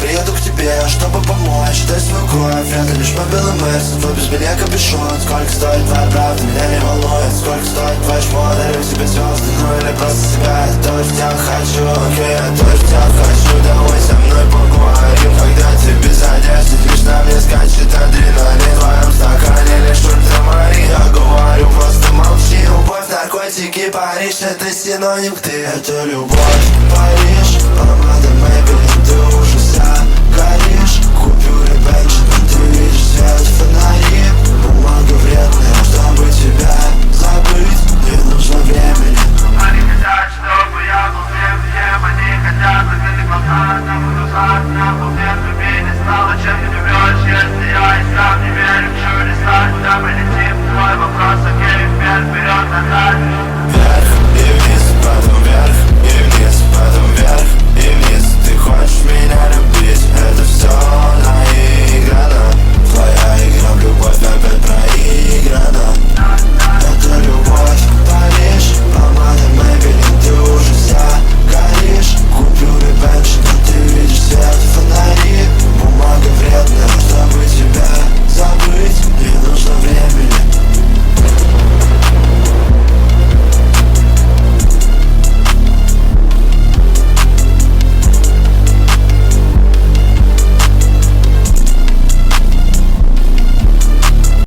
приеду к тебе, чтобы помочь. Дай свою кровь, это лишь мой белый мерс. Твой без меня капюшон. Сколько стоит твоя правда, меня не волнует. Сколько стоит твой шмот, дарю тебе звезды. Ну или просто себя, я тоже тебя хочу. Окей, я тоже тебя хочу. Давай со мной поговорим, когда ты без одежды. Лишь на мне скачет адреналин. В твоем стакане лишь ультрамарин. Я говорю, просто молчи. Любовь, наркотики, Париж, это синоним, ты это любовь. Париж, помада, maybe, ты уже вся горишь. Купюры, Бенджамин, ты видишь свет фонари. Бумага вредная, чтобы тебя забыть, не нужно времени. Они хотят, чтобы я был всем, они хотят закрыть глаза, на глазах, на ползе, тебе не стало, чем ты любишь, если я и сам не верю в чудеса, куда мы летим, твой вопрос, окей, вперед, назад. Вверх и вниз, потом вверх.